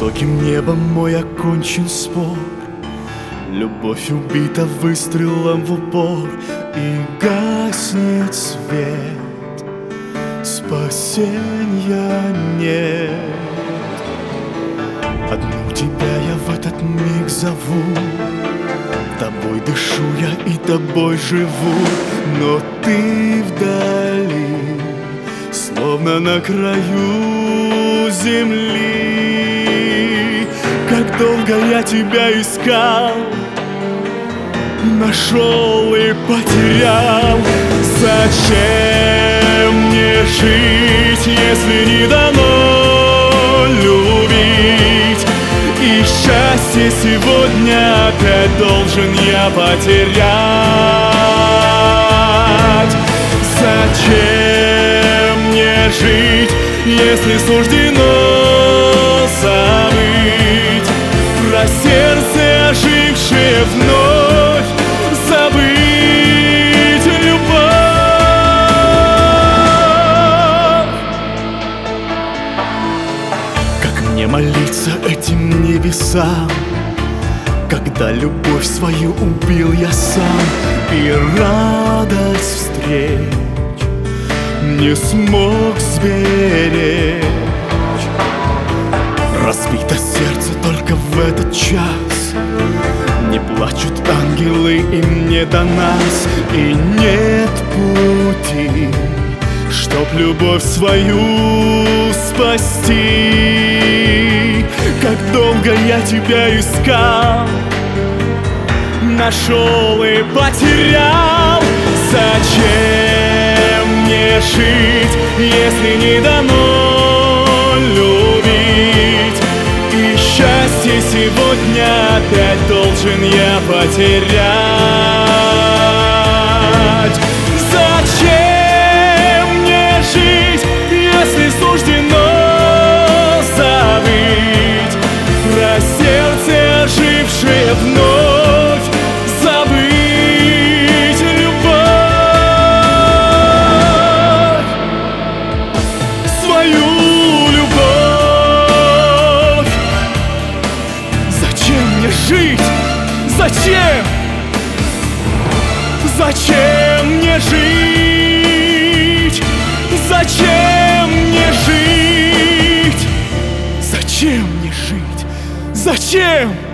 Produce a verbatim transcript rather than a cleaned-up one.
высоким небом мой окончен спор. Любовь убита выстрелом в упор, и гаснет свет, спасенья нет. Одну тебя я в этот миг зову, тобой дышу я и тобой живу, но ты вдали, словно на краю земли. Как долго я тебя искал, нашел и потерял. Зачем мне жить, если не дано любить? И счастье сегодня опять должен я потерять. Зачем мне жить, если суждено забыть про сердце ожившее, вновь забыть любовь? Как мне молиться этим небесам, когда любовь свою убил я сам, и радость встреч не смог сберечь? Разбито сердце только в этот час, не плачут ангелы им не до нас, и нет пути, чтоб любовь свою спасти. Как долго я тебя искал, нашел и потерял. Зачем мне жить, если не дано любить? И счастье сегодня опять должен я потерять. Зачем мне жить, если суждено забыть про сердце ожившее, вновь забыть любовь, свою любовь? Зачем мне жить? Зачем? Зачем мне жить? Зачем мне жить? Зачем мне жить? Зачем?